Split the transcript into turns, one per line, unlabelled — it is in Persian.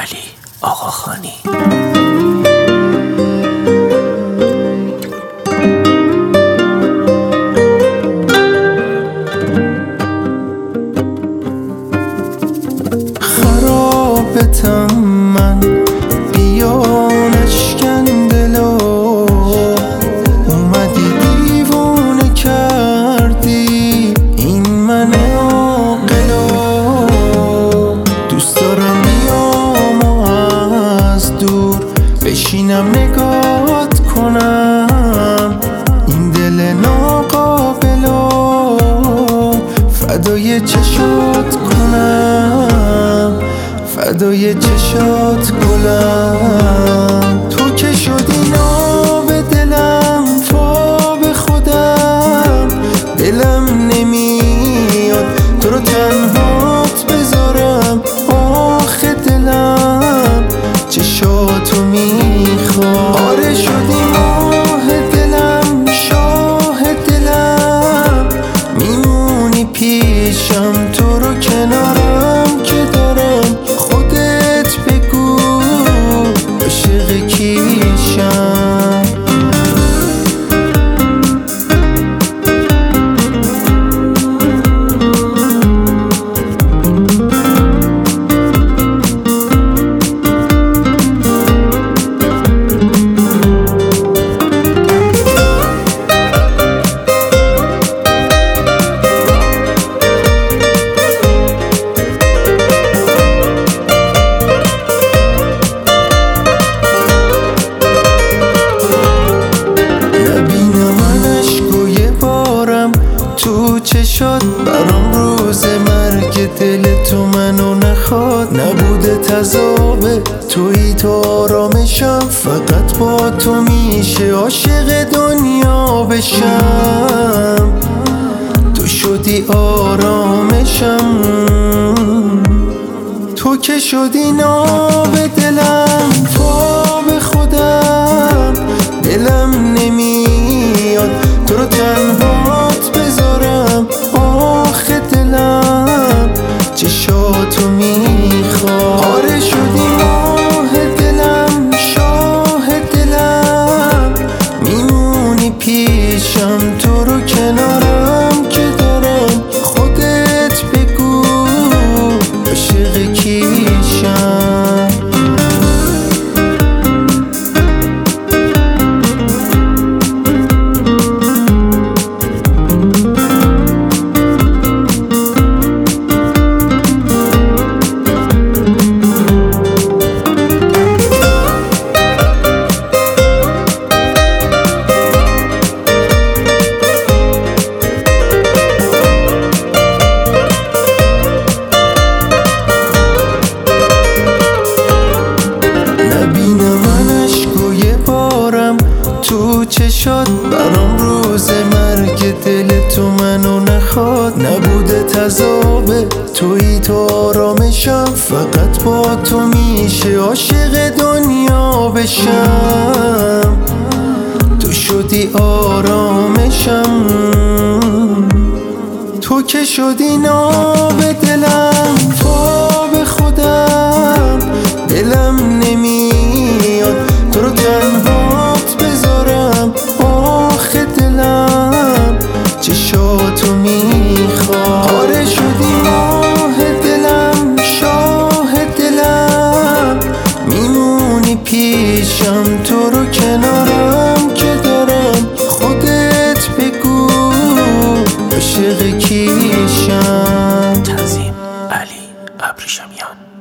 علی آقاخانی.
خرابتم من بیانش کندلو، اومدی دیوونه کردی این من عاقلو. دوست دارم بیام و از دور بشینم نگات کنم، این دل ناقابلو فدای چشات کنم، فدای چشات گلم. تو که شدی ناب دلم، فاب خودم، دلم نمیاد تو رو تنهات بذارم. آخه دلم چشاتو میخواد. آره شدی ماه دلم، شاه دلم، میمونی پیشم تو رو کنارم که دارم. خودت بگو عاشق کیشم. تو چشات برام روز مرگ دل تو منو نخواد. نبوده تذابه تویی تو آرامشم، فقط با تو میشه عاشق دنیا بشم. تو شدی آرامشم، تو که شدی ناب دلم، فاب خودم، دلم نمیاد تو رو تنهات بذارم. آخه دلم چشاتو میخواد. آره شدی ماه دلم، شاه دلم، میمونی پیشم تو رو کنارم که دارم. خودت بگو عاشق کیشم. تو چشات برام روز مرگ دل تو منو نخواد. نبوده تذابه تویی تو آرامشم، فقط با تو میشه عاشق دنیا بشم. تو شدی آرامشم، تو که شدی ناب دلم، فاب خودم، دلم نمیاد تو رو تنهات بذارم. آخه دلم چشاتو میخواد. آره شدی ماه دلم، شاه دلم، میمونی پیشم تو رو کنارم که دارم. خودت بگو عاشق کیشم.
تنظیم علی ابریشمیان.